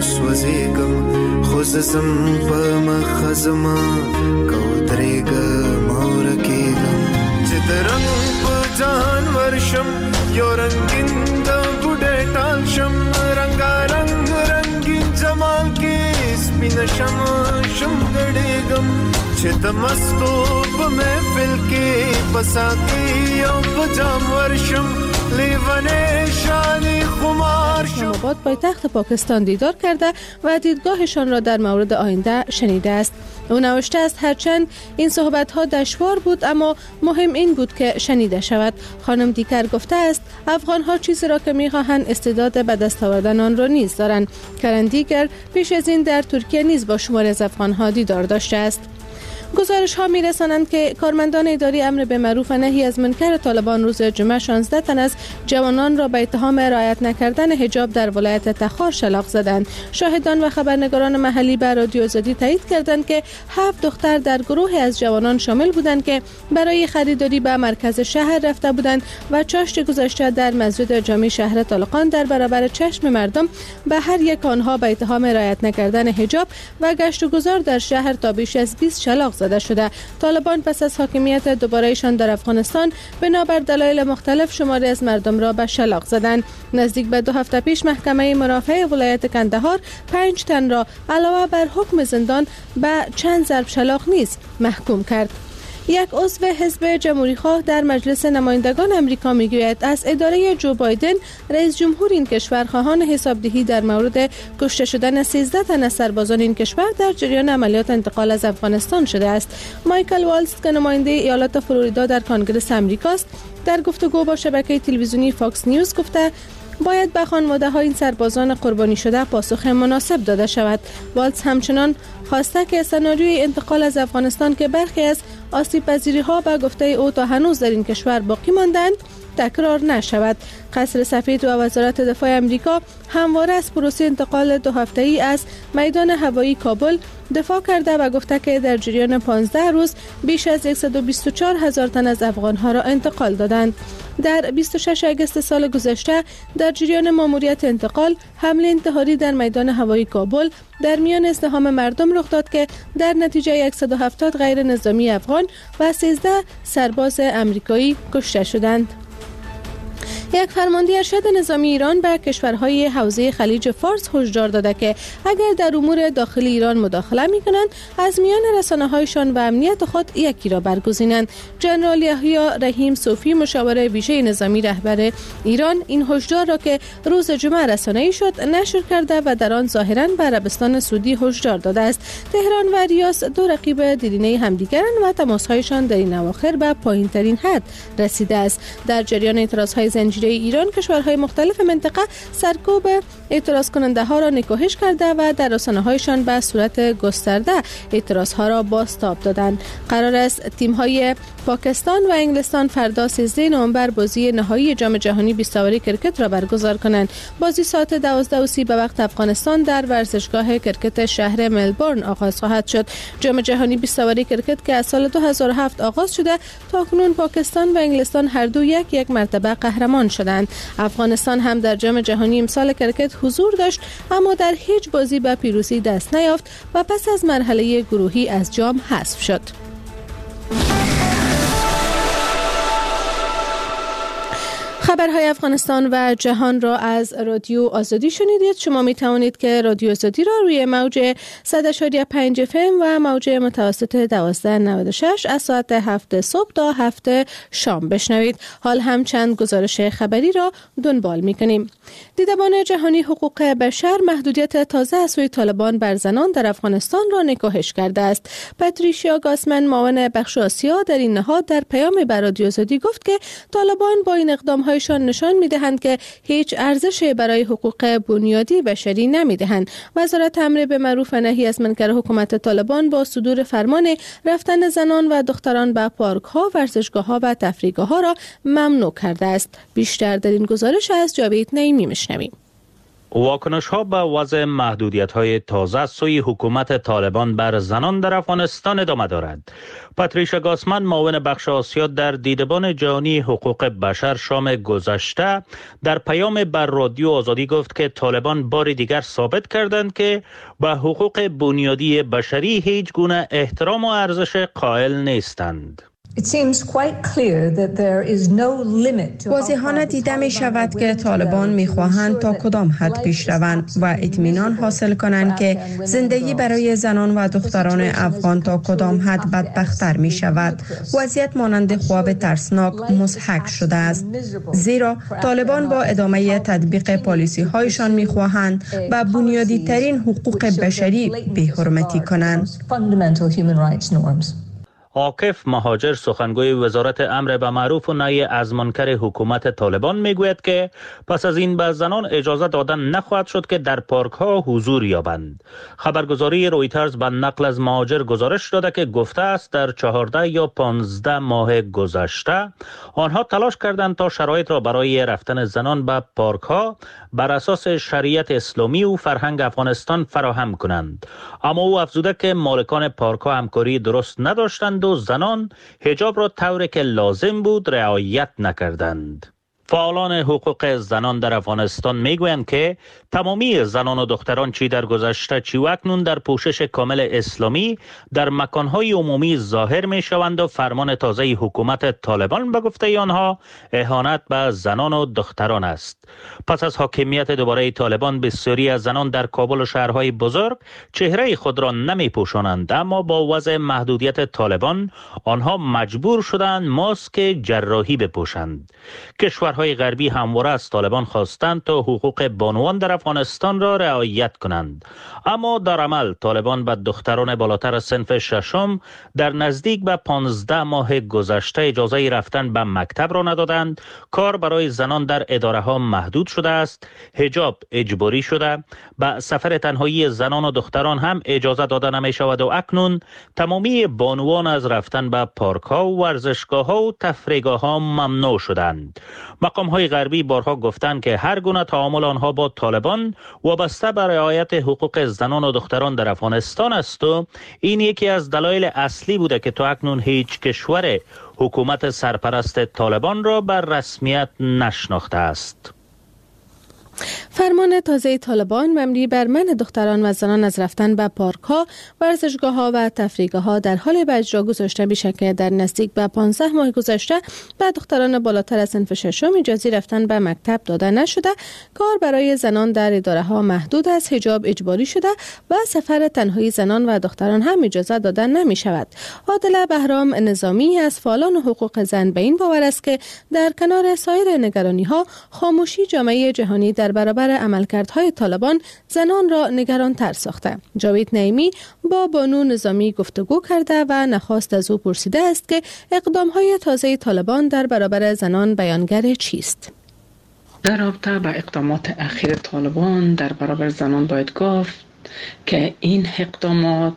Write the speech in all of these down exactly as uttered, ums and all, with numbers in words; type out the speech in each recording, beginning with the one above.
سوځېږم خو زه ځم په مخه زما که ودرېږم او ورکېږم چې د رنګ په ځان ورشم یو رنګین د بوډۍ ټال شم رنګارنګ رنګین جمال کې سپینه شم شم ګډېږم چې د مستو په محفل کې په ساقي او په جام ورشم لیوانه شانی خمار شم. اسلام‌آباد پایتخت پاکستان دیدار کرده و دیدگاهشان را در مورد آینده شنیده است. او نوشته است هرچند این صحبت‌ها دشوار بود اما مهم این بود که شنیده شود. خانم دیگر گفته است افغان‌ها چیزی را که می‌خواهند استعداد به دست آوردن آن را نیز دارند. کرن دیگر پیش از این در ترکیه نیز با شماری از افغان‌ها دیدار داشته است. گزارش ها می رسانند که کارمندان اداری امر به معروف و نهی از منکر طالبان روز جمعه شانزده تن از جوانان را به اتهام رعایت نکردن حجاب در ولایت تخار شلاق زدند. شاهدان و خبرنگاران محلی به رادیو آزادی تایید کردند که هفت دختر در گروهی از جوانان شامل بودند که برای خریداری به مرکز شهر رفته بودند و چاشت گذشته در مسجد جامع شهر طالقان در برابر چشم مردم به هر یک آنها به اتهام رعایت نکردن حجاب و گشت و گذار در شهر تا بیش از بیست شلاق زده شده. طالبان پس از حاکمیت دوباره‌شان در افغانستان بنابر دلایل مختلف شماری از مردم را به شلاق زدند. نزدیک به دو هفته پیش محکمه مرافعه ولایت کندهار پنج تن را علاوه بر حکم زندان به چند ضرب شلاق نیز محکوم کرد. یک عضو حزب جمهوری‌خواه در مجلس نمایندگان امریکا میگوید از اداره جو بایدن رئیس جمهور این کشور خواهان حسابدهی در مورد کشته شدن سیزده تن از سربازان این کشور در جریان عملیات انتقال از افغانستان شده است. مایکل والز که نماینده ایالات فلوریدا در کنگره امریکاست در گفتگو با شبکه تلویزیونی فاکس نیوز گفته باید به خانواده‌های این سربازان قربانی شده پاسخ مناسب داده شود. والز همچنان خواسته که سناریوی انتقال از افغانستان که برخی از آسیب‌پذیری‌ها به گفته او تا هنوز در این کشور باقی ماندند تکرار نشود. قصر سفید و وزارت دفاع امریکا همواره از پروسه انتقال دو هفته‌ای از میدان هوایی کابل دفاع کرده و گفته که در جریان پانزده روز بیش از صد و بیست و چهار هزار تن از افغان‌ها را انتقال دادند. در بیست و شش آگوست سال گذشته در جریان ماموریت انتقال حمله انتحاری در میدان هوایی کابل در میان ازدحام مردم رخ داد که در نتیجه صد و هفتاد غیر نظامی افغان و سیزده سرباز امریکایی کشته شدند. یک فرمانده ارشد نظامی ایران به کشورهای حوزه خلیج فارس هشدار داده که اگر در امور داخلی ایران مداخله می‌کنند از میان رسانه‌هایشان و امنیت خود یکی را برگزینند. جنرال یحیی رحیم صوفی مشاور ویژه نظامی رهبر ایران این هشدار را که روز جمعه رسانه‌ای شد نشر کرده و در آن ظاهراً به عربستان سعودی هشدار داده است. تهران و ریاض دو رقیب دیرینه همدیگرند و تماس‌هایشان در این اواخر به پایین‌ترین حد رسیده است. در جریان اعتراض‌های زنجیره ایران کشورهای مختلف منطقه سرکوب اعتراض کننده ها را نکوهش کرده و در رسانه‌هایشان به صورت گسترده اعتراض ها را بازتاب دادند. قرار است تیم های پاکستان و انگلستان فردا سیزده نوامبر بازی نهایی جام جهانی بیست اوری کرکت را برگزار کنند. بازی ساعت دوازده و سی به وقت افغانستان در ورزشگاه کرکت شهر ملبورن آغاز خواهد شد. جام جهانی بیست اوری کرکت که از سال دو هزار و هفت آغاز شده تاکنون پاکستان و انگلستان هر دو یک یک مرتبه قهرمان شدند. افغانستان هم در جام جهانی امسال کرکت حضور داشت اما در هیچ بازی به پیروزی دست نیافت و پس از مرحله گروهی از جام حذف شد. خبرهای افغانستان و جهان را از رادیو آزادی شنیدید. شما می توانید که رادیو آزادی را روی موج صد و پنج اف ام و موج متوسط دوازده نود و شش از ساعت هفت صبح تا هفت شام بشنوید. حال هم چند گزارش خبری را دنبال می کنیم. دیدبان جهانی حقوق بشر محدودیت تازه از سوی طالبان بر زنان در افغانستان را نکوهش کرده است. پاتریشیا گاسمن معاون بخش آسیا در این نهاد در پیامی بر رادیو آزادی گفت که طالبان با این اقدام هایشان نشان می‌دهند که هیچ ارزشی برای حقوق بنیادی بشری نمی‌دهند. وزارت امر به معروف و نهی از منکر حکومت طالبان با صدور فرمان رفتن زنان و دختران به پارک‌ها، ورزشگاه‌ها و تفریحگاه‌ها را ممنوع کرده است. بیشتر در این گزارش از جاوید نعیمی می‌شنویم. واکنش ها به وضع محدودیت های تازه سوی حکومت طالبان بر زنان در افغانستان ادامه دارد. پاتریشا گاسمن، معاون بخش آسیا در دیدبان جهانی حقوق بشر شام گذشته در پیام بر رادیو آزادی گفت که طالبان بار دیگر ثابت کردند که به حقوق بنیادی بشری هیچ گونه احترام و ارزش قائل نیستند. واضحانه دیده می شود که طالبان می خواهند تا کدام حد پیش روند و اطمینان حاصل کنند که زندگی برای زنان و دختران افغان تا کدام حد بدبختر می شود. وضعیت مانند خواب ترسناک مضحک شده است، زیرا طالبان با ادامه تطبیق پالیسی هایشان می خواهند به بنیادی ترین حقوق بشری بی‌حرمتی کنند. عاکف مهاجر، سخنگوی وزارت امر به معروف و نهی از منکر حکومت طالبان میگوید که پس از این به زنان اجازه دادن نخواهد شد که در پارک ها حضور یابند. خبرگزاری رویترز به نقل از مهاجر گزارش داده که گفته است در چهارده یا پانزده ماه گذشته آنها تلاش کردند تا شرایط را برای رفتن زنان به پارک ها بر اساس شریعت اسلامی و فرهنگ افغانستان فراهم کنند، اما او افزوده که مالکان پارک ها همکاری درست نداشتند و زنان حجاب را طوری که لازم بود رعایت نکردند. فعالان حقوق زنان در افغانستان میگویند که تمامی زنان و دختران چی در گذشته چی و اکنون در پوشش کامل اسلامی در مکانهای عمومی ظاهر می شوند و فرمان تازه حکومت طالبان به گفته آنها اهانت به زنان و دختران است. پس از حاکمیت دوباره طالبان بسیاری از زنان در کابل و شهرهای بزرگ چهره خود را نمی پوشانند، اما با وضع محدودیت طالبان آنها مجبور شدند ماسک جراحی بپوشند. کشورهای غربی همواره از طالبان خواستند تا حقوق بانوان در افغانستان را رعایت کنند، اما در عمل طالبان به دختران بالاتر از صنف ششم در نزدیک به پانزده ماه گذشته اجازه رفتن به مکتب را ندادند. کار برای زنان در اداره ها محدود شده است، حجاب اجباری شده، به سفر تنهایی زنان و دختران هم اجازه داده نمی شود و اکنون تمامی بانوان از رفتن به پارک ها و ورزشگاه ها و تفریحگاه ها ممنوع شدند. مقام های غربی بارها گفتند که هر گونه تعامل آنها با طالبان وابسته به رعایت حقوق زنان و دختران در افغانستان است و این یکی از دلایل اصلی بوده که تا اکنون هیچ کشور حکومت سرپرست طالبان را بر رسمیت نشناخته است. فرمان تازه طالبان مبنی بر منع دختران و زنان از رفتن به پارک ها، ورزشگاه ها و تفریحگاه ها در حال به اجرا گذاشته میشه که در نزدیک به پانزده ماه گذشته به دختران بالاتر از صنف ششم اجازه رفتن به مکتب داده نشده. کار برای زنان در اداره ها محدود است، حجاب اجباری شده و سفر تنهایی زنان و دختران هم اجازه داده نمی شود. عادله بهرام نظامی از فعالان حقوق زن به این باور است که در کنار سایر نگرانی ها خاموشی جامعه جهانی در برابر عملکردهای طالبان زنان را نگران تر ساخته. جاوید نعیمی با بانو نظامی گفتگو کرده و نخواست از او پرسیده است که اقدامهای تازه طالبان در برابر زنان بیانگر چیست؟ در رابطه با اقدامات اخیر طالبان در برابر زنان باید گفت که این اقدامات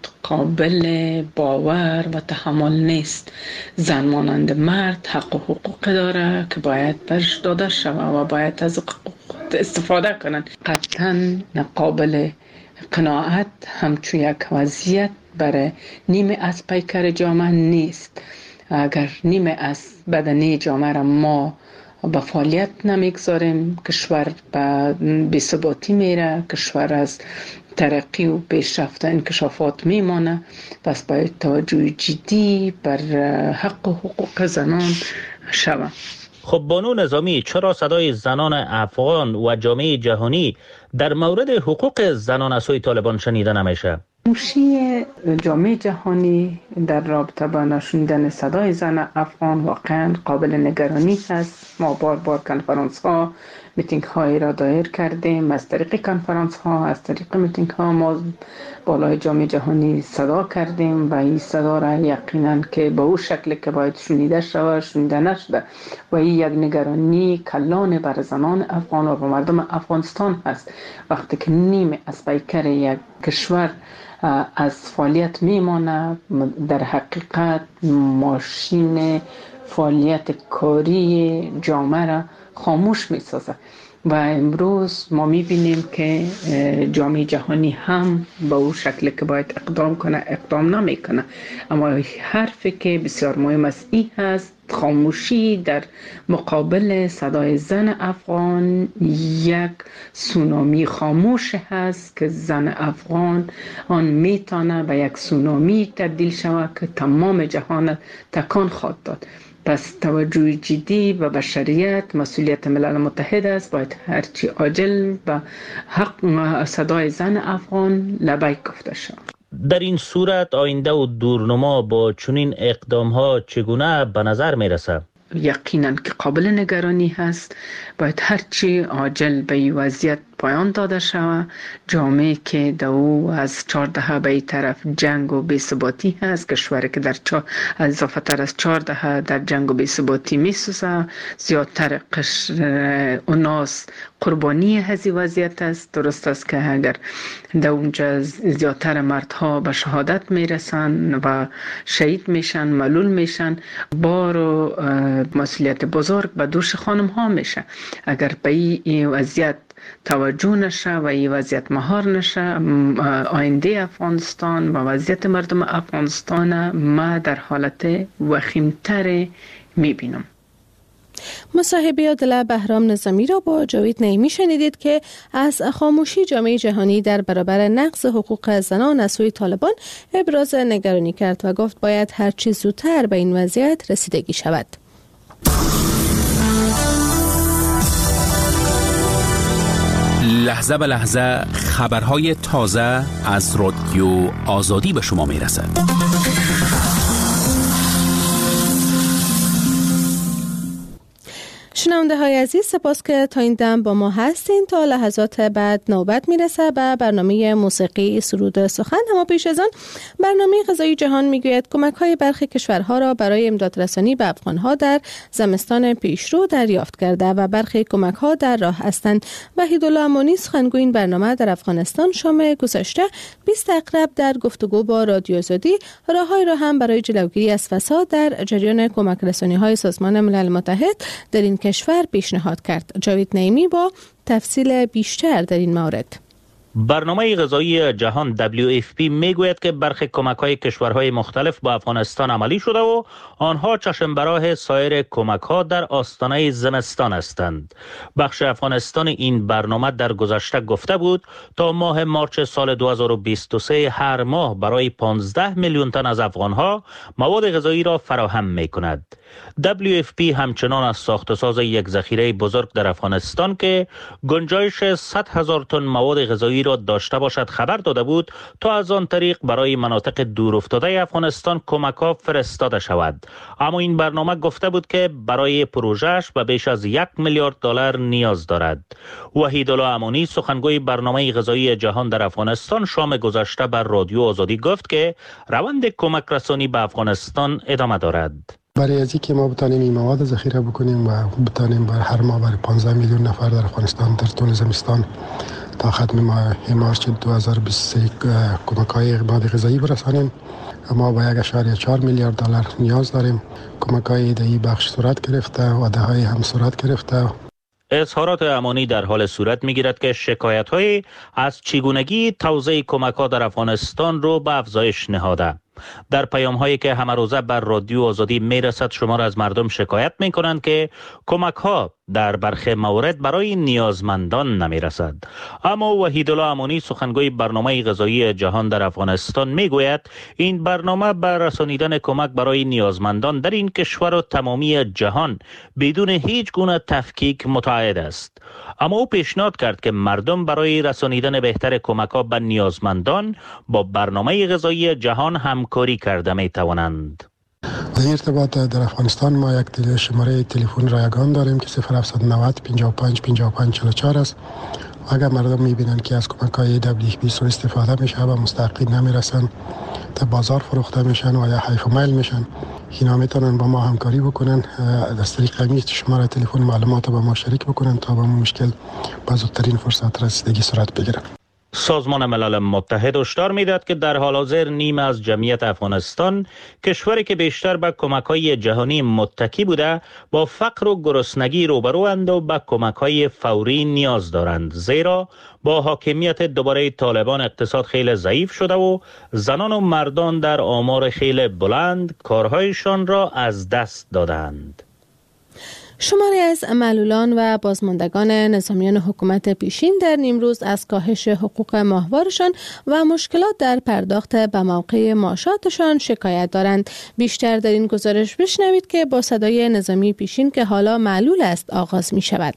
قابل باور و تحمل نیست. زن مانند مرد حق و حقوق داره که باید برش داده شود و باید از حقوق استفاده کنند. قطعا قابل قناعت همچون یک وضعیت برای نیمه از پیکر جامعه نیست. اگر نیمه از بدنه جامعه را ما با فعالیت نمیگذاریم، کشور به بی‌ثباتی میره، کشور از ترقی و پیشرفت انکشافات میمانه. پس باید توجه جدی بر حق و حقوق زنان شود. خب بانو نظامی، چرا صدای زنان افغان و جامعه جهانی در مورد حقوق زنان از سوی طالبان شنیده نمیشه؟ خاموشی جامعه جهانی در رابطه با نشنیدن صدای زن افغان واقعا قابل نگرانی است. ما بار بار کنفرانس ها، میتینگ هایی را دایر کردیم. از طریق کنفرانس ها، از طریق میتینگ ها ما بالای جامعه جهانی صدا کردیم و این صدا را یقینا که با اون شکل که باید شنیده شود شنیده نشده و این یک نگرانی کلان بر زنان افغان و مردم افغانستان هست. وقتی که نیمه از پیکر یک کشور از فعالیت میمانه، در حقیقت ماشین فعالیت کاری جامعه را خاموش میسازه. و امروز ما میبینیم که جامعه جهانی هم با اون شکل که باید اقدام کنه اقدام نمیکنه. اما حرفی که بسیار مهم است این هست، خاموشی در مقابل صدای زن افغان یک سونامی خاموش هست که زن افغان آن میتونه به یک سونامی تبدیل شود که تمام جهان تکان خواهد داد. پس توجه جدی و بشریت مسئولیت ملل متحد است. باید هرچی عاجل و حق صدای زن افغان لبیک گفته شود. در این صورت آینده و دورنما با چنین اقدام ها چگونه به نظر می رسد؟ یقینا که قابل نگرانی هست. باید هرچی عاجل به این وضعیت پایان داده شود. جامعه که دو از چهار دهه به این طرف جنگ و بی‌ثباتی هست، کشوری که در چهار اضافه تر از چهار دهه در جنگ و بی‌ثباتی میسوزه، زیادتر قشر اوناس قربانی هزی وضعیت است. درست است که اگر در اونجا زیادتر مردها به شهادت میرسن و شهید میشن، ملول میشن، بار و مسئولیت بزرگ به دوش خانم ها میشه. اگر به این وضعیت توجه نشه و این وضعیت مهار نشه، آینده افغانستان و وضعیت مردم افغانستان ما در حالت وخیمتر میبینم. مصاحبه عادل بهرام نظامی را با جاوید نعیمی شنیدید که از خاموشی جامعه جهانی در برابر نقض حقوق زنان از سوی طالبان ابراز نگرانی کرد و گفت باید هر چه زودتر به این وضعیت رسیدگی شود. لحظه به لحظه خبرهای تازه از رادیو آزادی به شما می رسد. شنونده های عزیز، سپاس که تا این دم با ما هستین. تا لحظات بعد نوبت میرسه به برنامه موسیقی سرود سخن. اما پیش از آن برنامه غذایی جهان میگوید کمک های برخی کشورها را برای امداد رسانی به افغان ها در زمستان پیشرو دریافت کرده و برخی کمک ها در راه هستند. وحیدالله امانی سخنگوی این برنامه در افغانستان شام گذشته بیست اقرب در گفتگو با رادیو آزادی راههایی را هم برای جلوگیری از فساد در جریان کمک رسانی های سازمان ملل متحد در این کشور پیشنهاد کرد. جاوید نعیمی با تفصیل بیشتر در این مورد. برنامه غذایی جهان دبلیو اف پی میگوید که برخی کمک‌های کشورهای مختلف با افغانستان عملی شده و آنها چشم براه سایر کمک‌ها در آستانه زمستان هستند. بخش افغانستان این برنامه در گذشته گفته بود تا ماه مارچ سال دو هزار و بیست و سه هر ماه برای پانزده میلیون تن از افغانها مواد غذایی را فراهم می‌کند. دبلیو اف پی همچنان از ساخت و ساز یک ذخیره بزرگ در افغانستان که گنجایش صد هزار تن مواد غذایی را داشته باشد خبر داده بود تا از آن طریق برای مناطق دورافتاده افغانستان کمک‌ها فرستاده شود. اما این برنامه گفته بود که برای پروژهش به بیش از یک میلیارد دلار نیاز دارد. وحیدالله امانی سخنگوی برنامه غذایی جهان در افغانستان شام گذشته بر رادیو آزادی گفت که روند کمک رسانی به افغانستان ادامه دارد. برای از اینکه ما بتانیم این مواد ذخیره بکنیم و بتانیم بر هر ماه برای پانزده میلیون نفر در افغانستان در طول زمستان تا ختم ماه مارچ دو هزار و بیست و سه کمک‌های مواد غذایی برسانیم، ما با یک اشاریه چهار میلیارد دلار نیاز داریم. کمک‌های ایده‌ای بخش صورت گرفته و ده‌های هم صورت گرفته. اظهارات امانی در حال صورت می‌گیرد که شکایت‌های از چگونگی توزیع کمک‌ها در افغانستان رو به افزایش نهاده. در پیام‌هایی که همه روزه بر رادیو آزادی میرسد شمار از مردم شکایت می‌کنند که کمک‌ها در برخی موارد برای نیازمندان نمی‌رسد. اما وحیدالله امانی سخنگوی برنامه غذایی جهان در افغانستان میگوید این برنامه بر رسانیدن کمک برای نیازمندان در این کشور و تمامی جهان بدون هیچ گونه تفکیک متعهد است. اما او پیشنهاد کرد که مردم برای رسانیدن بهتر کمک‌ها به نیازمندان با برنامه غذایی جهان همکاری کرده می‌توانند. در ارتباط در افغانستان ما یک تل... شماره تلفن رایگان داریم که صفر هفتصد و نود پنجاه و پنج پنجاه و پنج چهل و چهار است. اگر مردم می‌بینند که از کمک‌های دبلیو اف پی سوء استفاده میشه و مستحقین نمیرسن، تا بازار فروخته میشن و یا حیف و میل میشن، اینا میتونن با ما همکاری بکنن، از طریق همین شماره تلفن معلومات با ما شریک بکنن تا به مشکل با زودترین فرصت رسیدگی صورت بگیرن. سازمان ملل متحد هشدار می‌دهد که در حال حاضر نیم از جمعیت افغانستان، کشوری که بیشتر به کمک‌های جهانی متکی بوده، با فقر و گرسنگی روبروند و به کمک‌های فوری نیاز دارند، زیرا با حاکمیت دوباره طالبان اقتصاد خیلی ضعیف شده و زنان و مردان در آمار خیلی بلند کارهایشان را از دست دادند. شماری از معلولان و بازماندگان نظامیان حکومت پیشین در نیمروز از کاهش حقوق ماهوارشان و مشکلات در پرداخت به موقع معاشاتشان شکایت دارند. بیشتر در این گزارش بشنوید که با صدای نظامی پیشین که حالا معلول است آغاز می شود.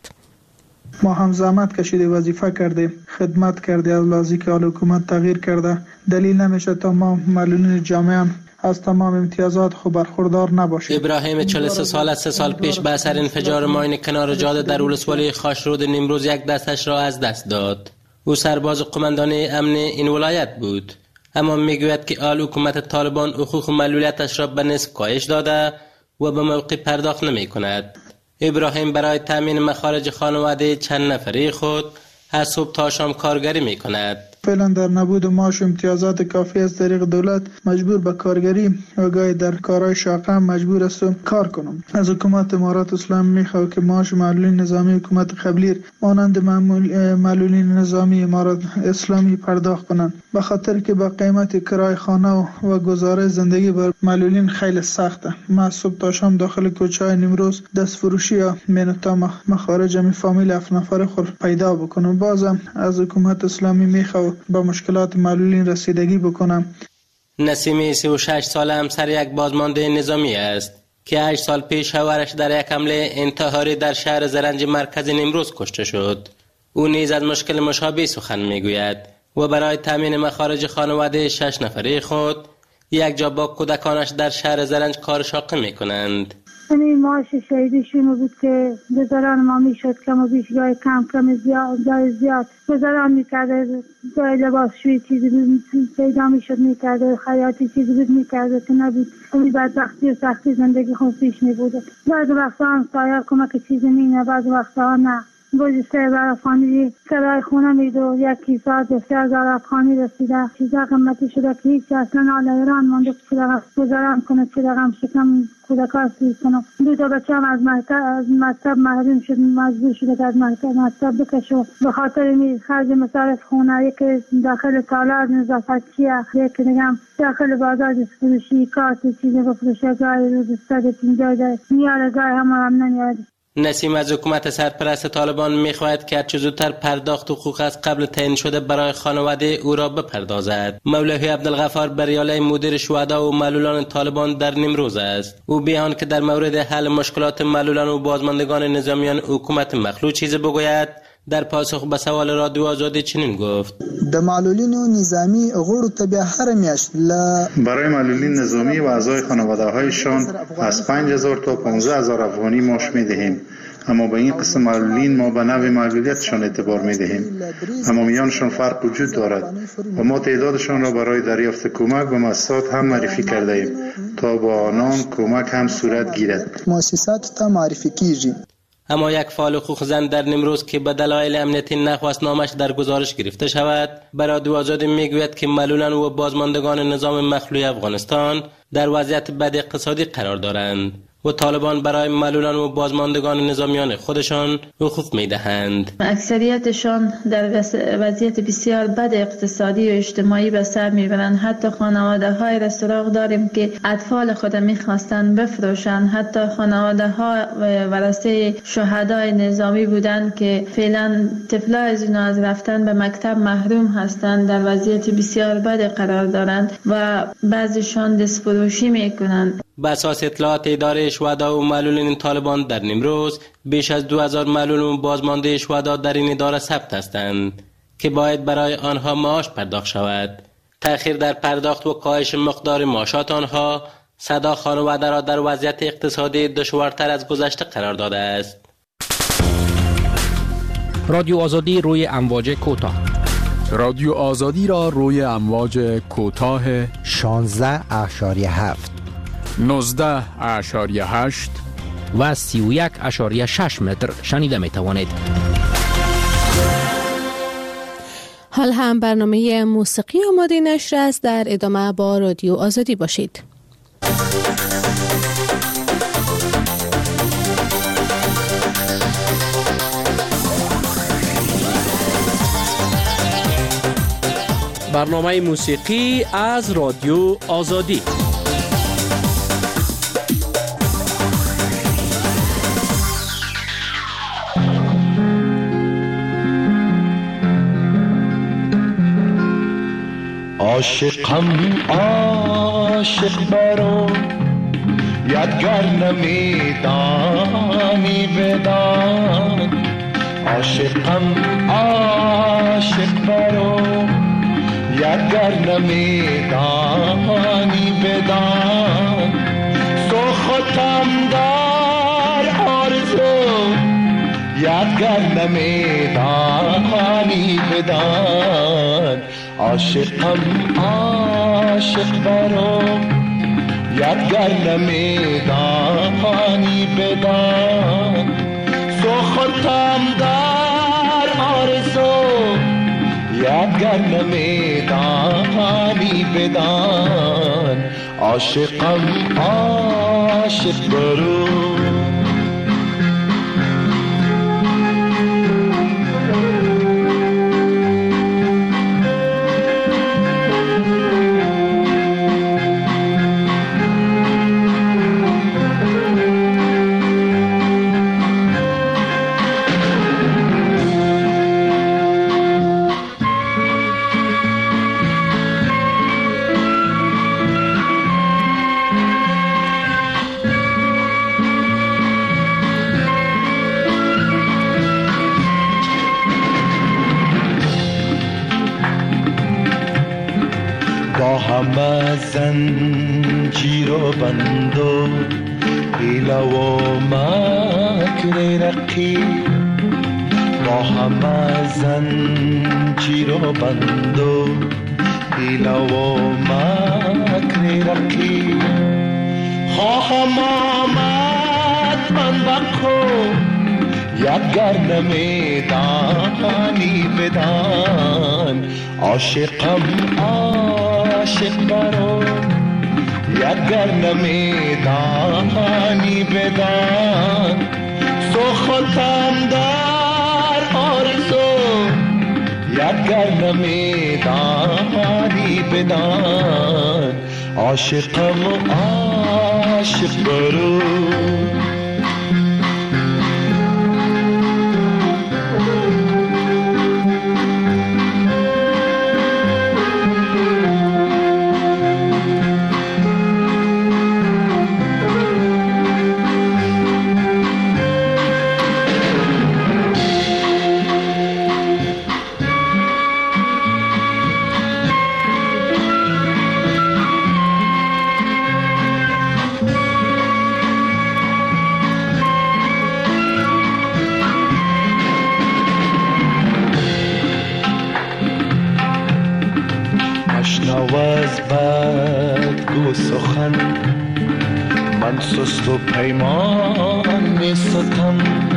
ما هم زحمت کشیده، وظیفه کرده، خدمت کرده، از لحظه که حال حکومت تغییر کرده دلیل نمیشه تا ما معلولین جامعه از تمام امتیازات خوب برخوردار نباشه. ابراهیم چهل و سه سال از سه سال پیش به اثر انفجار ماین کنار جاده در ولسوالی خاشرود نیمروز یک دستش را از دست داد. او سرباز قماندان امن این ولایت بود، اما میگوید که آل حکومت طالبان حقوق معلولیتش را به نصف کاهش داده و به موقع پرداخت نمی کند. ابراهیم برای تامین مخارج خانواده چند نفری خود از صبح تا شام کارگری می کند. فعلا در نبود معاش و امتیازات کافی از طریق دولت مجبور به کارگری و گاهی در کارهای شاقه مجبور است کار کنم. از حکومت امارات اسلامی میخوام که معاش معلولین نظامی حکومت قبلی مانند معلولین نظامی امارات اسلامی پرداخت کنند، به خاطر که با قیمت کرای خانه و گزاره زندگی بر معلولین خیلی سخته. ما صبح تا شام داخل کوچه‌های نیمروز دست فروشی یا منوتا مخارج می فامیل هفت نفره خود پیدا بکنم. بازم از حکومت اسلامی میخوام با مشکلات معلولین رسیدگی بکنم. نسیمی سی و شش ساله همسر یک بازمانده نظامی است که هشت سال پیش شوهرش در یک حمله انتحاری در شهر زرنج مرکز نیمروز کشته شد. او نیز از مشکل مشابه سخن میگوید و برای تامین مخارج خانواده شش نفره خود یک جا با کودکانش در شهر زرنج کار شاقه میکنند. این معاش شهیدشون بود که گذران ما میشد کم و بیش گاهی کم کم زیاد جای زیاد گذران میکرده، جای لباس شوی چیزی پیدا میشد میکرده، خیاطی چیزی بود میکرده که نبود. خیلی بدبختی و سختی زندگی خود پیش میبوده. بعض وقتا هم سایه کمک چیزی مینه، بعض وقتا ها نه. بوجه سه بر افغانی کرای خونه میدو یکی ساعت دسته هزار افغانی رسیده. چیزا قیمتی شده که هیچ اصلا آل ایران مانده که چه رقم گذران کنه، چه رقم شکم کودکا سویز کنه. دو تا بچه هم از مکتب محروم شد، مجبور شده که از مکتب بکشه به خاطر این خرج مصارف خونه. یکی داخل تالار نظافتچیه، یکی دیگه هم داخل بازار دستفروشی کارت چیزی بفروشه، گاهی رو دسته پینجا جای میاره، گاهی هم هم نمیاره. نسیم از حکومت سرپرست طالبان میخواهد که هرچه زودتر پرداخت حقوق از قبل تعیین شده برای خانواده او را بپردازد. مولوی عبدالغفار بریالی مدیر شهدا و معلولان طالبان در نیمروز است. او بیان که در مورد حل مشکلات معلولان و بازماندگان نظامیان حکومت مخلوع چیزی بگوید، در پاسخ به سوال رادیو آزادی چنین گفت: د معلولین نظامی غړو ته بیا هر میاشت برای معلولین نظامی و اعضای خانواده‌هایشان از پنج هزار تا پانزده هزار افغانی معاش می‌دهیم، اما به این قسم معلولین ما به نوع معلولیتشان اعتبار می‌دهیم، اما میانشان فرق وجود دارد و ما تعدادشان را برای دریافت کمک به مؤسسات هم معرفی کرده ایم تا با آنان کمک هم صورت گیرد. مؤسسات تا معرفی کیږي. اما یک فعال حقوق زن در نیمروز که به دلایل امنیتی نخواست نامش در گزارش گرفته شود، برای رادیو آزادی میگوید که معلولان و بازماندگان نظام مخلوع افغانستان در وضعیت بد اقتصادی قرار دارند و طالبان برای معلولان و بازماندگان نظامیان خودشان حقوق میدهند. اکثریتشان در وضعیت بسیار بد اقتصادی و اجتماعی به سر میبرند. حتی خانواده های را سراغ داریم که اطفال خود میخواستند بفروشند. حتی خانواده ها ورثه شهدای نظامی بودند که فعلا طفلا از اینا از رفتن به مکتب محروم هستند، در وضعیت بسیار بد قرار دارند و بعضیشان دست فروشی میکنند. به اساس اطلاعات اداره شهدا و معلولین طالبان در نیمروز، بیش از دو هزار معلول و بازمانده شهدا در این اداره ثبت هستند که باید برای آنها معاش پرداخت شود. تأخیر در پرداخت و کاهش مقدار معاشات آنها صدا خانواده را در وضعیت اقتصادی دشوارتر از گذشته قرار داده است. رادیو آزادی روی امواج کوتاه. رادیو آزادی را روی امواج کوتاه شانزده اشاریه هفت، نوزده اشاریه هشت و سی و یک اشاریه شش متر شنیده می توانید. حال هم برنامه موسیقی آماده نشر است. در ادامه با رادیو آزادی باشید. برنامه موسیقی از رادیو آزادی. عاشقم عاشق برو یادگر نمیدانی بدان عاشقم عاشق برو یادگر نمیدانی بدان سوختم در آرزو یادگر نمیدانی بدان عاشقم عاشق برو یادگر نمیدانی بدان سوختم در آرزو یادگر نمیدانی بدان عاشقم عاشق برو همه زنجیر و بند و حیله و مکر رقیب با همه زنجیر و بند و حیله و مکر رقیب خواهم آمد من بکو یادگر نمیدانی بدان عاشقم عاشق برو یادگر نمیدانی بدان سوختم در آرزو یادگر نمیدانی بدان عاشقم عاشق برو نواز بد گو سخن من سست و پیمان می ستم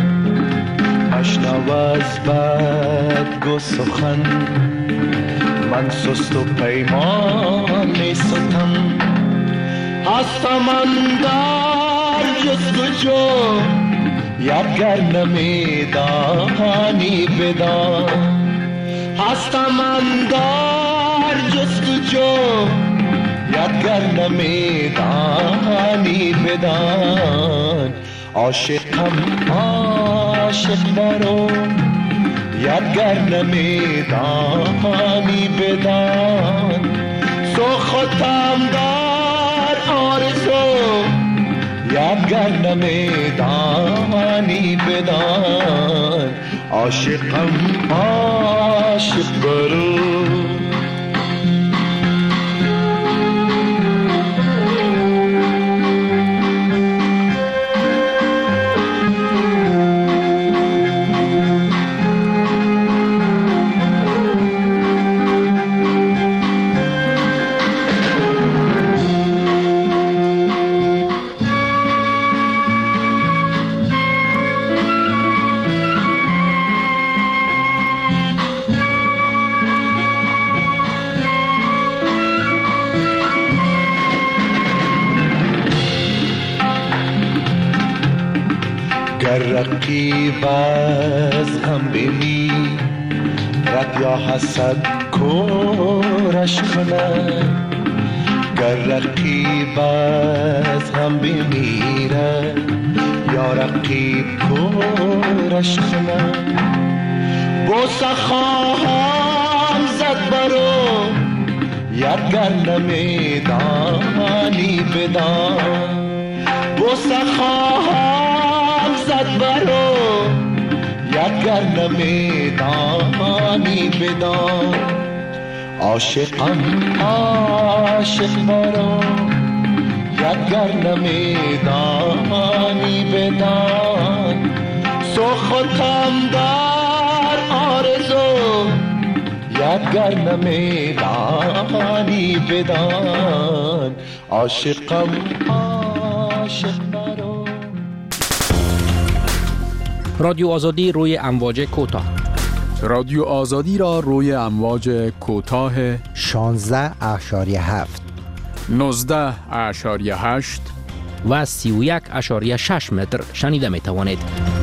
اشنواز بد گو سخن من سست و پیمان می ستم هستم اندر جستجو یادگر نمیدانی بدان هستم اندر جستجو یادگر نمیدانی بدان عاشقم عاشق برو یادگر نمیدانی بدان سوختم در آرزو یادگر نمیدانی بدان عاشقم عاشق برو رقیب از هم بمی رد یا حسد کورش کنن، گر رقیب از هم بمیرد یا رقیب کورش کنن. بوسه خواهم زد برو یدگر نمیدانی بدان، بوسه خواهم زد برو یدگر نمیدانی بدان. عاشقم عاشق برو یدگر نمیدانی بدان. سخنم در آرزو یدگر نمیدانی بدان. عاشقم عاشق برو. رادیو آزادی روی امواج کوتاه. رادیو آزادی را روی امواج کوتاه شانزده اعشاریه هفت، نوزده اعشاریه هشت و سی و یک اعشاریه شش متر شنیده می توانید.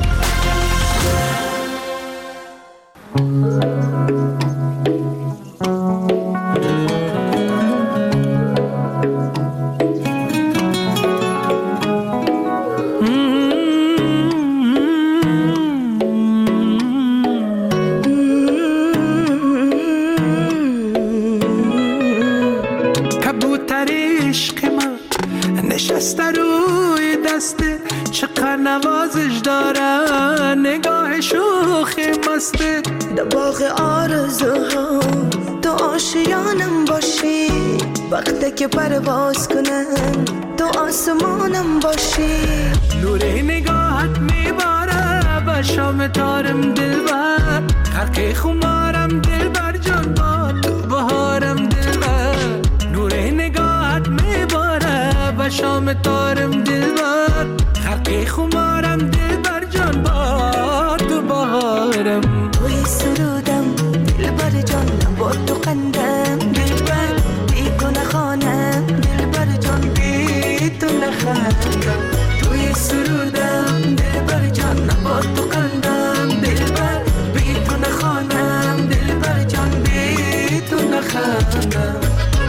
نوازش دارن نگاه شوخی مسته در باغ آرزوها تو آشیانم باشی، وقتی که پرواز کنم تو آسمانم باشی. نور نگاهت میباره به شام تارم دلبر، خرق خمارم دلبر جان با تو بهارم دلبر. نور نگاهت میباره به شام تارم دلبر، خرق خمارم دلبر جان با تو بهارم. توی سرودم دلبر جان با تو قندم دلبر، بی تو نخوانم دلبر جان بی تو نخوانم. توی سرودم دلبر جان با تو قندم دلبر، بی تو نخوانم دلبر جان بی تو نخوانم.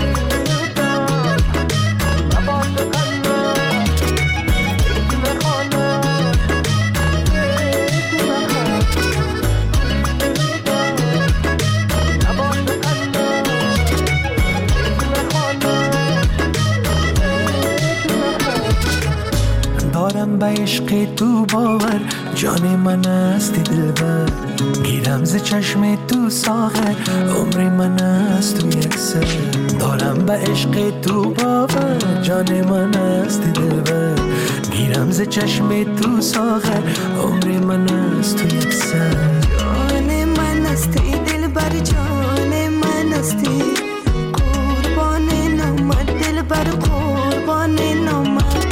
به عشق تو باور جان من است دلبر، گیرم ز چشم تو ساغر عمر من است تو یک سر. دارم به عشق تو باور جان من است دلبر، گیرم ز چشم تو ساغر عمر من است تو یک سر. جان من است دلبر جان من است، قربان نامت دلبر قربان نامت.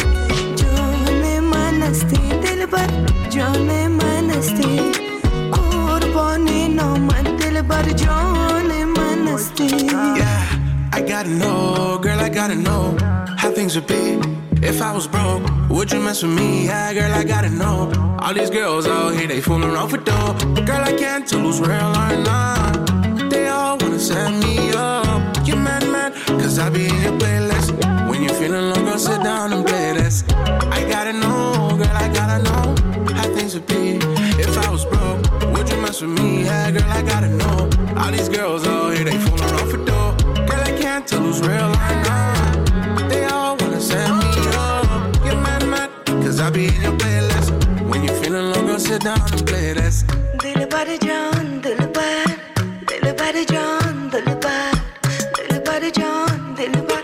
دلبر جان من استی قربانی نامت دلبر جان من استی. Yeah, I gotta know, girl, I gotta know how things would be if I was broke. Would you mess with me? Yeah, girl, I gotta know. All these girls out here, they fooling off with dough. Girl, I can't tell who's real or not. They all wanna set me up. You mad, mad, cause I be in your playlist. When you're feeling low, go sit down and play this. I gotta know, girl, I gotta know how things would be if I was broke. Would you mess with me? Yeah, girl, I gotta know. All these girls out here, they fooling off a door. Girl, I can't tell who's real or not. They all wanna set me up. Get mad, mad, cause I be in your playlist. When you're feeling low, go sit down and play this. Dilbar John, Dilbar, Dilbar John, Dilbar, Dilbar John, Dilbar.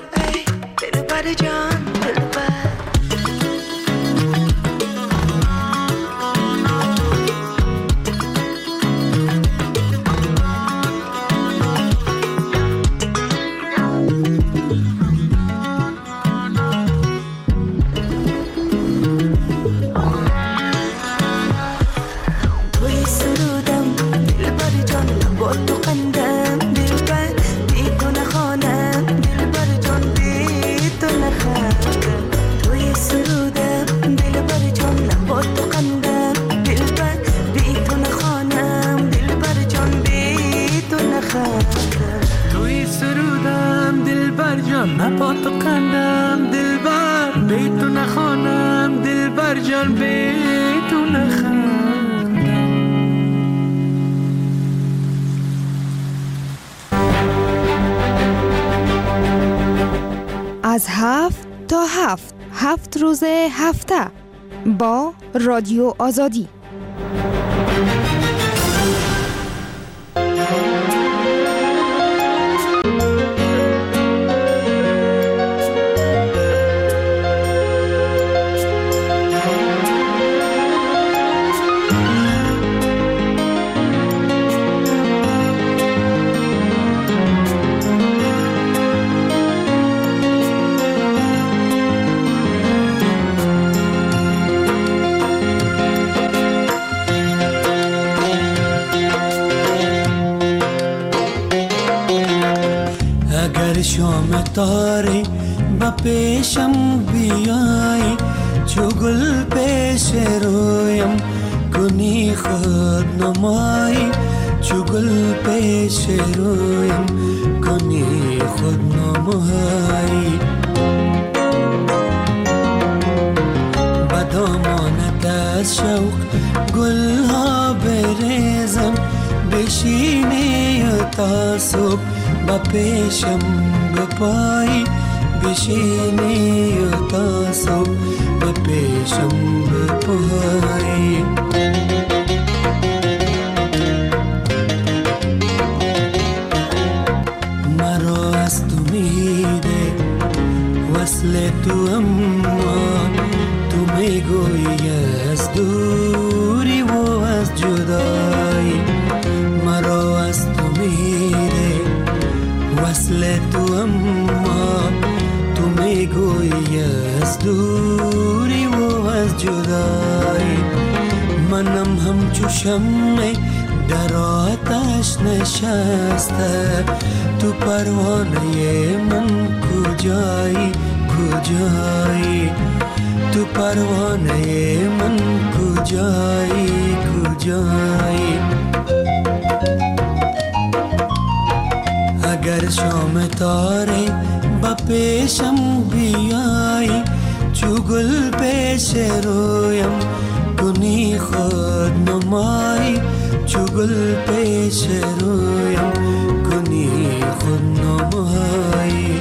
جان نپا تو کندم دلبر بی تو نخوانم دلبر جان بی تو نخندم. از هفت تا هفت هفت روز هفته با رادیو آزادی. شام تاری با پیشم بیایی چو گل پیش رویم کنی خود نمایی چو گل پیش رویم کنی خود نمایی با دامانت از شوق گل ها بریزم بشینی تا صبح با پیشم بپایی بشینی تا صبح با پیشم بپایی. مرا از تو میده وصل تو اما تو میگویی از دوری و از جدایی. مرا از تو میده وصل تو اما تو میگویی از دوری و از جدایی. منم همچو شمع در آتش نشسته تو پروانه من کجایی کجایی تو پروانه من کجایی کجایی. اگر شام تاره با پیشم بیایی چو گل پیش رویم کنی خود نمایی چو گل پیش رویم کنی خود نمایی.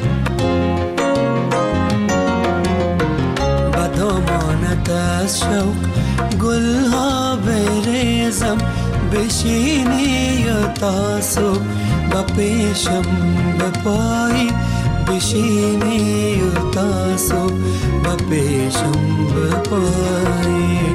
با دامانت از شوق گل ها بریزم بشینی تا صبح با پیشم بپایی بشینی تا صبح با پیشم بپایی.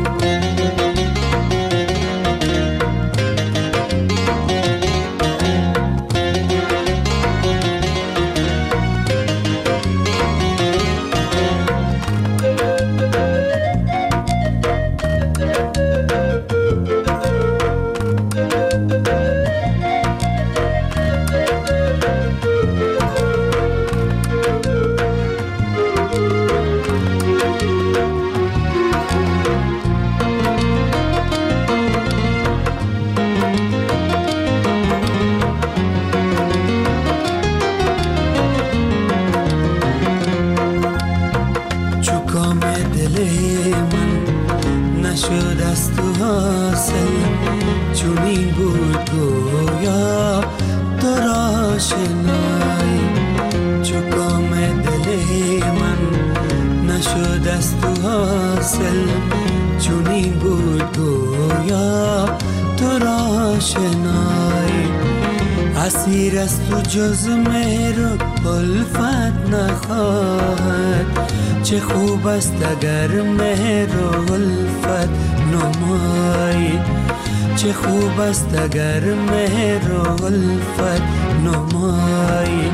اسیر است تو جز مهر الفت نخواهد چه خوب است اگر مهر الفت نمایی چه خوب است اگر مهر الفت نمایی.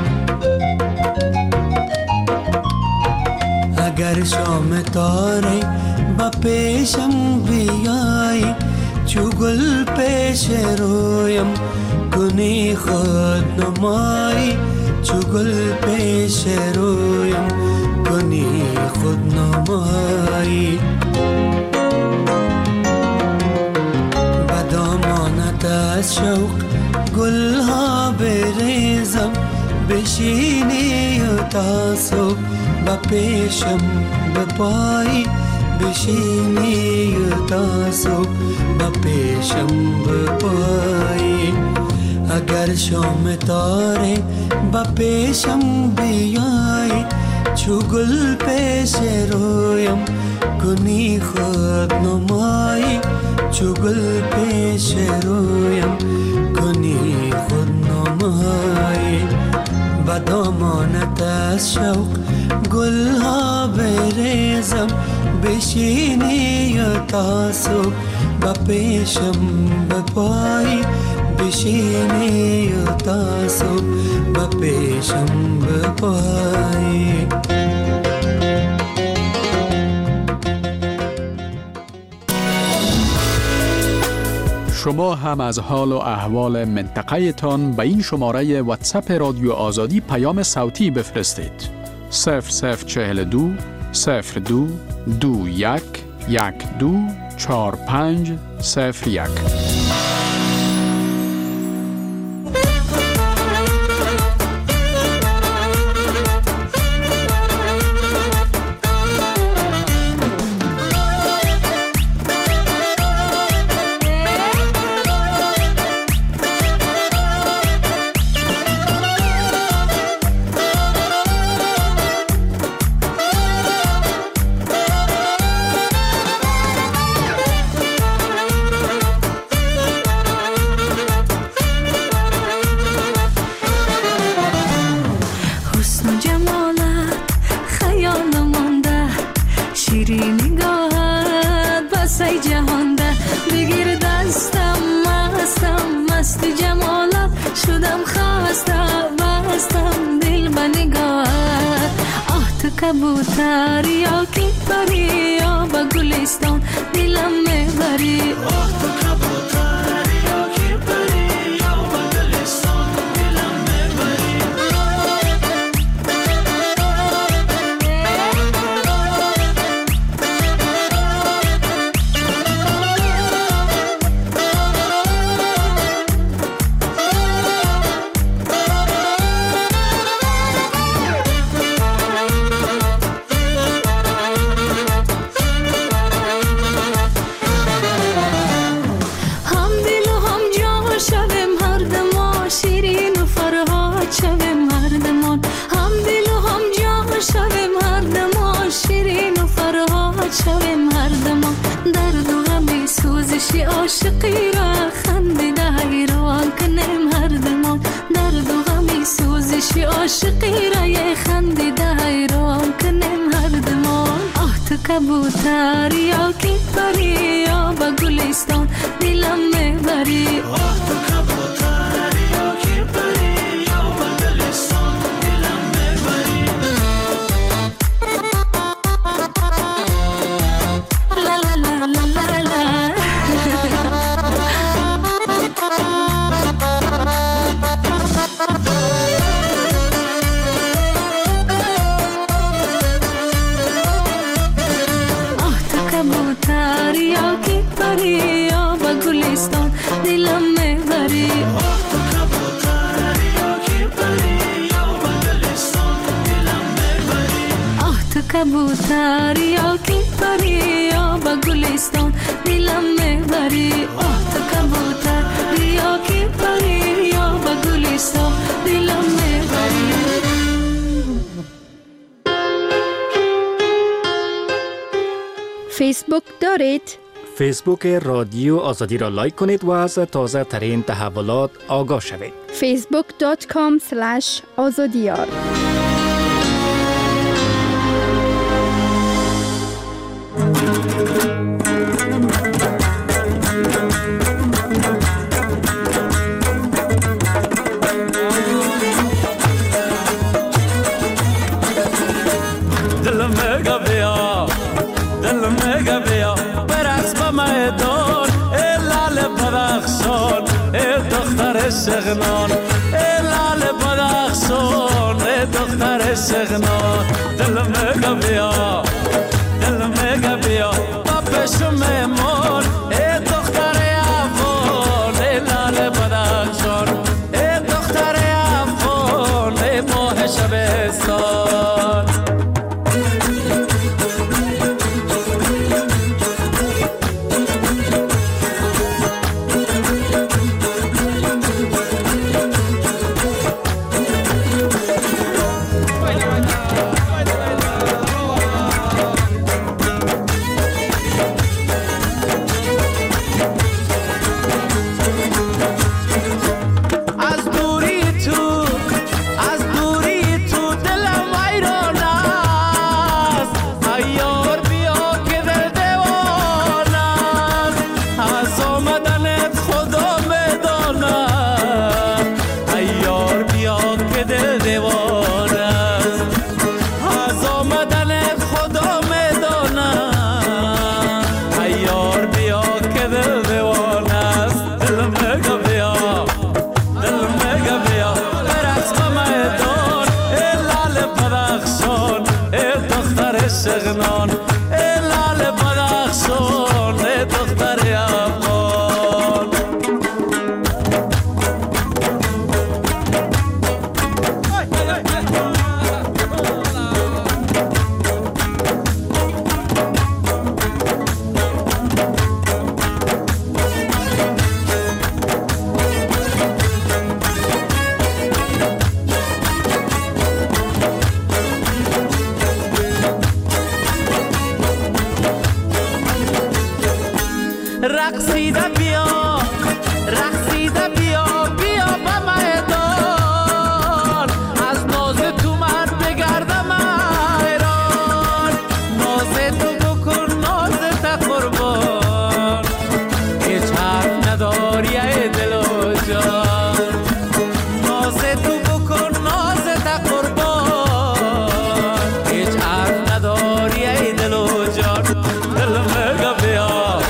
اگر شام تاره با پیشم بیایی چو گل پیش رویم کنی خود نمایی چو گل پیش رویم کنی خود نمایی. با دامانت از شوق گل ها بریزم بشینی و تا صبح با پیشم بپایی بشینی و تا صبح با پیشم بپایی اگر شام تاره با پیشم بیای چو گل پیش رویم کنی خود نمایی چو گل پیش رویم کنی خود نمایی با دامانت از شوق گل ها بریزم بشینی و تا صبح با پیشم بپایی بشینی و تا صبح با پیشم بپایی شما هم از حال و احوال منطقه تان به این شماره واتساپ رادیو آزادی پیام صوتی بفرستید. صفر صفر چهل دو صفر دو دو یک یک دو چار پنج صفر یک. کبوتر یا کی پری یا با گلستان دلم میبری آه تو کبوتر یا کی پری یا با گلستان دلم میبری عاشقی را خندیده حیران کنیم هر دمان درد و غمی سوزشی عاشقی را یه خندیده حیران کنیم هر دمان آه تو کبوتر یا کی پری یا با گلستان دلم میبری آه تو کبوتر یا کی پری یا با گلستان دلم میبری لا لا لا لا لا یا کی پری یا با گلستان دلم میبری آه تو کبوتر یا کی پری یا با گلستان دلم میبری آه تو کبوتر یا کی پری یا با گلستان دلم میبری آه تو کبوتر یا کی پری یا با گلستان دلم میبری. فیسبوک دارید؟ فیسبوک رادیو آزادی را لایک کنید و از تازه ترین تحولات آگاه شوید. فیسبوک دات کام اسلش آزادیار. سغنان لال بدخشان دختر سغنان دل مگا بیا دل مگا بیا بابش میمون دختر افغان لال بدخشان دختر افغان شبستان. سغنان لال بدخشان دختر افغان. رقصیده بیا رقصیده بیا بیا به میدان، از ناز تو من بگردم حیران، ناز تو بکن ناز تا قربان، هیچ حرف نداری ای دل و جان، ناز تو بکن ناز تا قربان، هیچ حرف نداری ای دل و جان. دل مگه بیا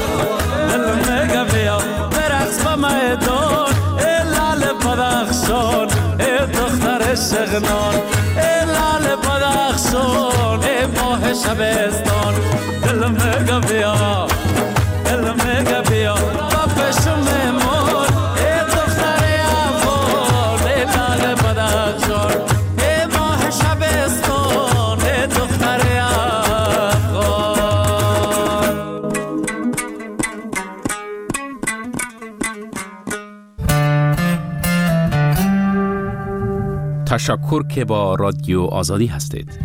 میدان ای لال بدخشان ای دختر شغنان، ای لال بدخشان ای ماه شبستان. دل مگه بیا دل مگه بیا با پشم مهمان ای دختر افغان، ای لال بدخشان ای ماه شبستان ای دختر افغان. تشکر که با رادیو آزادی هستید.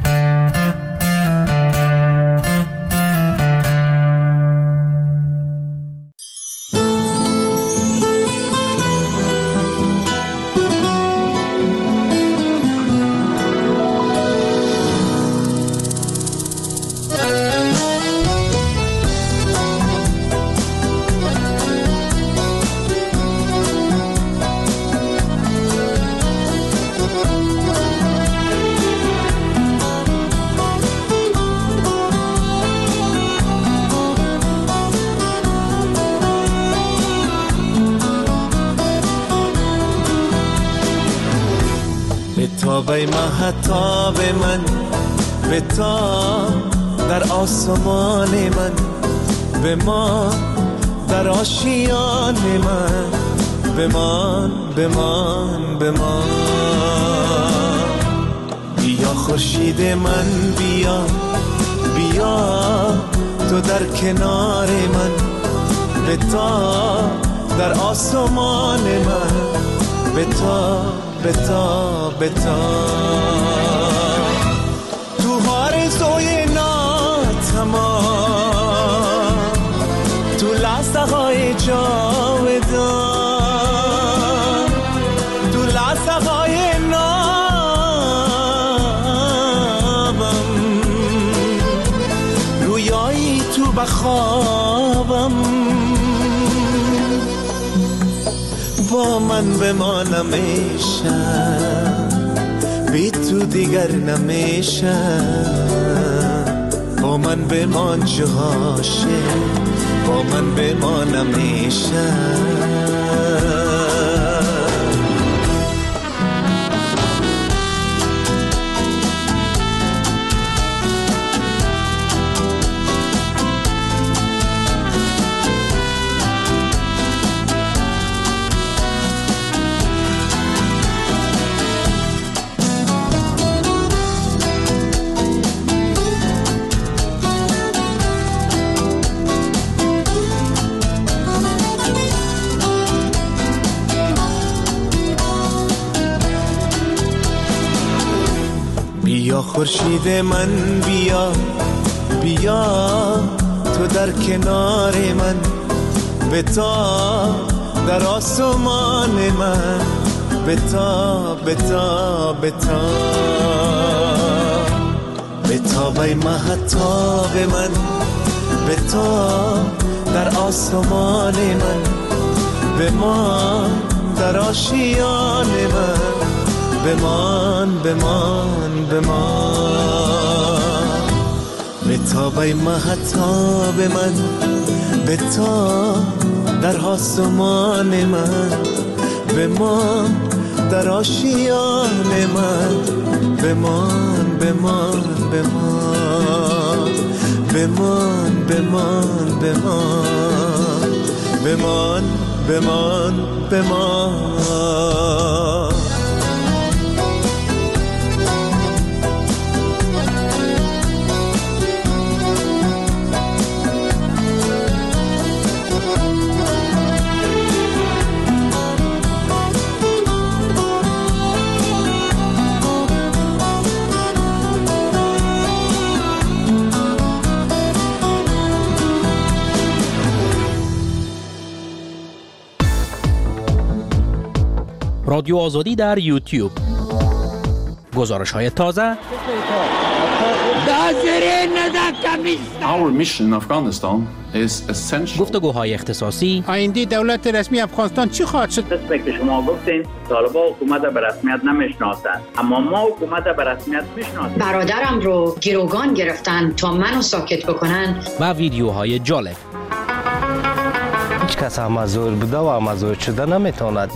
به مهتاب من به تا در آسمان من، به ما در آشیان من، بمان بمان بمان. بیا خورشید من بیا بیا تو در کنار من، به تا در آسمان من، به تا بتا بتا. تو آرزوی ناتمام، تو لحظه های جاودان، تو لحظه های نامم، رویایی تو بخوابم، با من بمانم میشم، بی تو دیگر نمیشم، با من بمان جهاشه، با من بمانم میشم. بیا خورشید من بیا بیا تو در کنار من بتا در آسمان من بتا بتا بتا بتا بی مهتاب من بتا در آسمان من بمان در آشیان من بمان بمان بمان بتا بی مهتاب من بتا در آسمان من بمان در آشیان من بمان بمان بمان بمان بمان بمان بمان بمان بمان رادیو آزادی در یوتیوب. گزارش های تازه. Our mission in Afghanistan is essential. گفتگوهای اختصاصی. آینده دولت رسمی افغانستان چی خواهد شد؟ قسمی که شما گفتین طالبان حکومت به رسمیت نمیشناسند، اما ما حکومت به رسمیت میشناسیم. برادرم رو گروگان گرفتن تا منو ساکت بکنن. و ویدیوهای جالب. هیچ کس امازور بوده و امازور شده نمیتواند.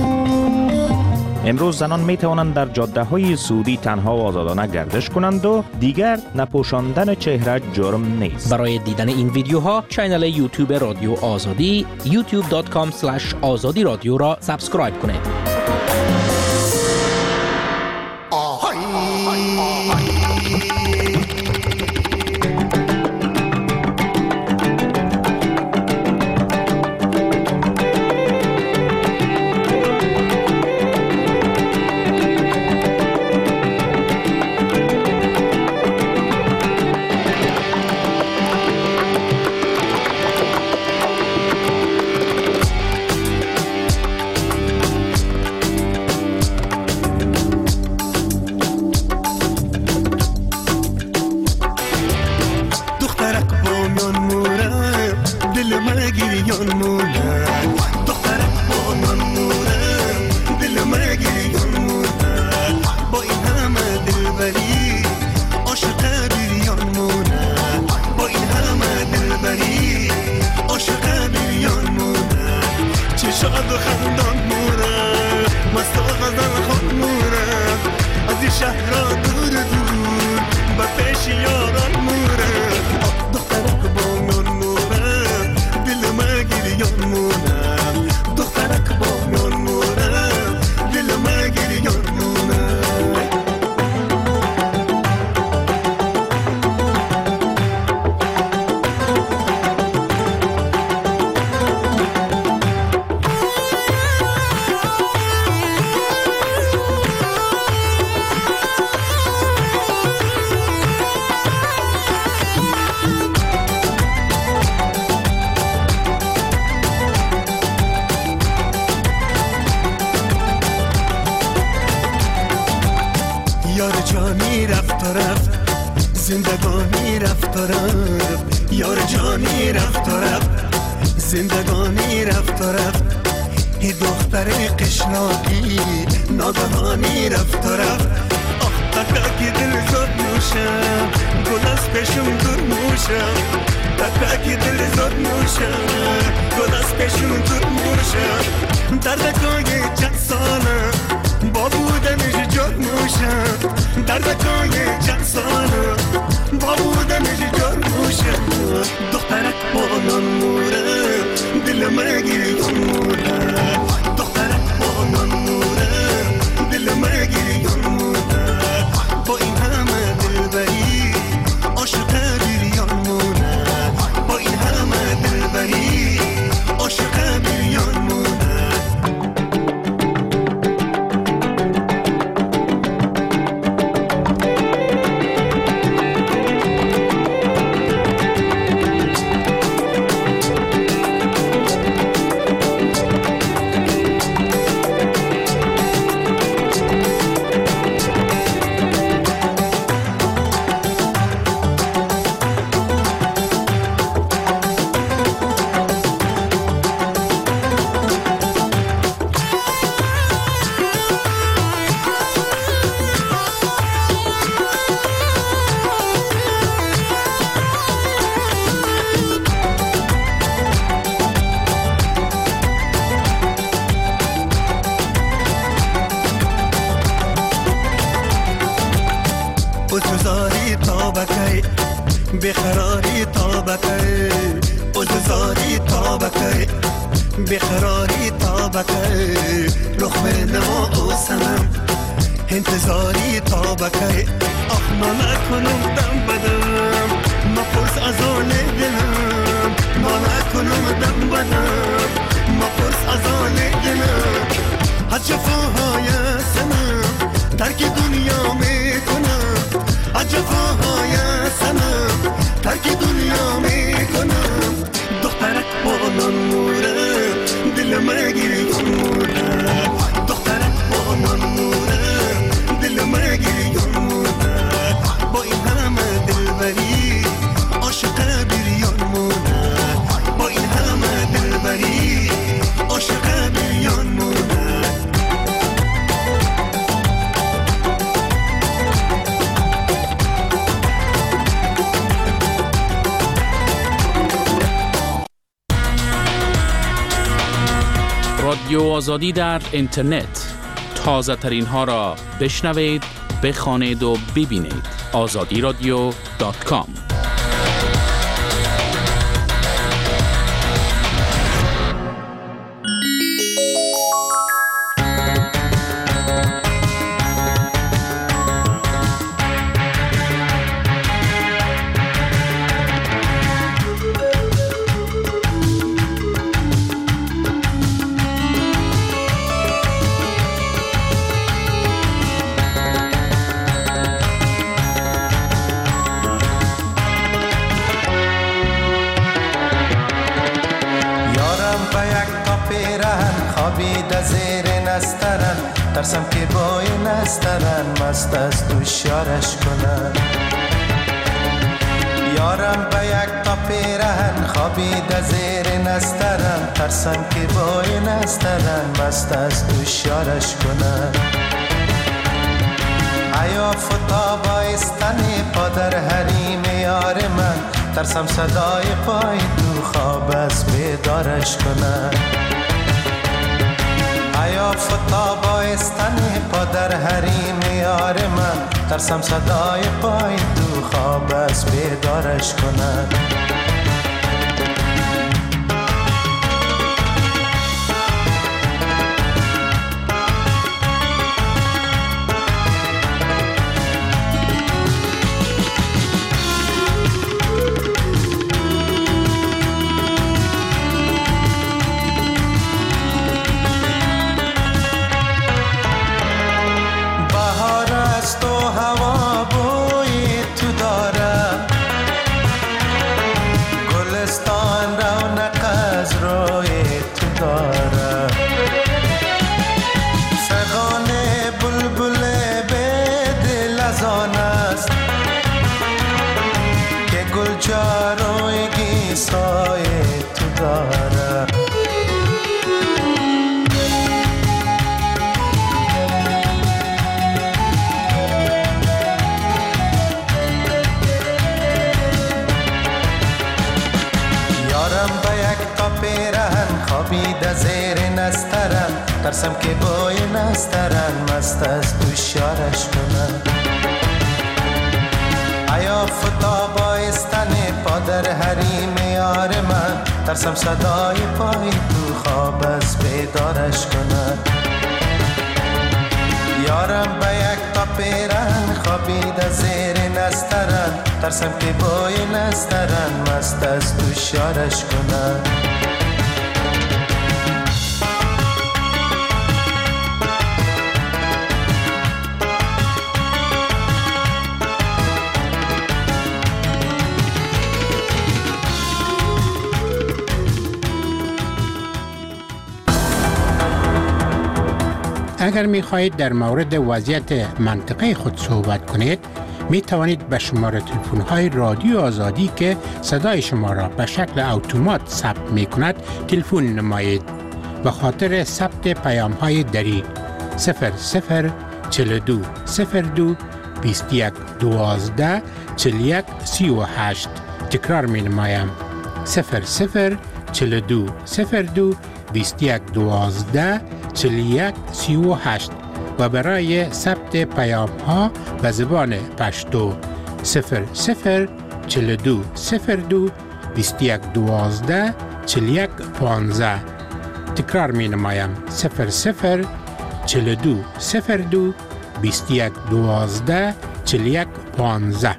امروز زنان می توانند در جاده های سعودی تنها و آزادانه گردش کنند و دیگر نپوشاندن چهره جرم نیست. برای دیدن این ویدیوها کانال یوتیوب رادیو آزادی یوتیوب دات کام اسلش آزادی رادیو را سابسکرایب کنید. اوززاری تا بکی بخراری تا بکی اوززاری تا بکی بخراری تا بکی رخ نما او سنم انتظاری تا بکی اخنا نکنم دم بدم مپرس از آن دلم ما نکنم دم بدم مپرس از آن دلم از جفاهای سنم ترک دنیا میکنم از جفاهای سنم ترک دنیا میکنم دخترک بالان موره دل مگیری موره دخترک بالان موره دل مگیری موره با این همه دلبری عاشق بریان موره با این همه دلبری عاشق بریان موره رادیو آزادی در اینترنت، تازه ترین ها را بشنوید، بخوانید و ببینید. آزادی رادیو دات کام. ترسم که با این استرن مست از دوشارش کنن یارم به یک تا پیرهن خوابیده زیر نسترن ترسم که با این استرن مست از دوشارش کنن ایا فتا بایستنی پا در حریم یار من ترسم صدای پای تو خواب از بیدارش کنن ایا فتا بایستنی پا در حریم یار من ترسم صدای پای دو خواب از بیدارش کنن ترسم که با این استرن مست از دوشارش کنن ایا فتا بایستنی پا در حریم یار من ترسم صدای پای تو خواب از بیدارش کنن یارم به یک تا پیرن خوابیده زیر نسترن ترسم که با این استرن مست از دوشارش کنن اگر می خواهید در مورد وضعیت منطقه خود صحبت کنید می توانید به شماره تلفن های رادیو آزادی که صدای شما را به شکل اتومات ثبت می کند تلفن نمایید و خاطر ثبت پیام های دری صفر صفر چهل و دو صفر دو بیست و یک دوازده چهل و یک سی و هشت تکرار می نمایم صفر صفر چهل و دو صفر دو بیست و یک دوازده چهل و یک سی و هشت و برای ثبت ثبت پیام ها به زبان پشتو صفر صفر چهل و دو صفر دو بیست و یک دوازده چهل و یک پانزده. تکرار می نمایم صفر صفر چهل و دو صفر دو بیست و یک دوازده چهل و یک پانزده.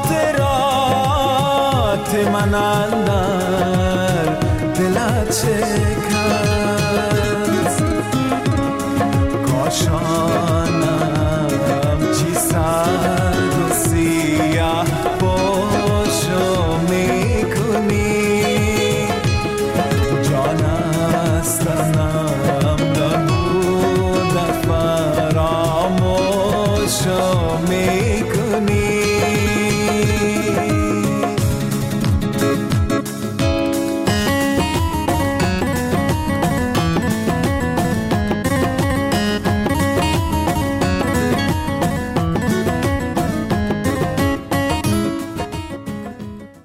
من اندر دلت